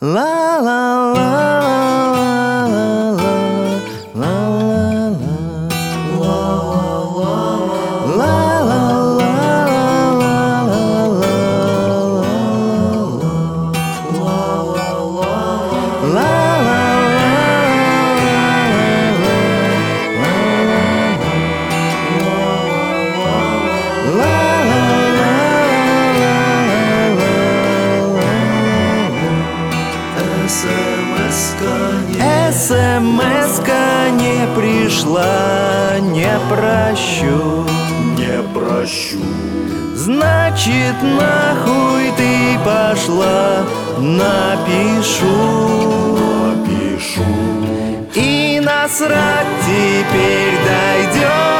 ла ла ла СМС-ка не пришла, не прощу. Не прощу. Значит, нахуй ты пошла, напишу. Напишу. И насрать теперь дойдет.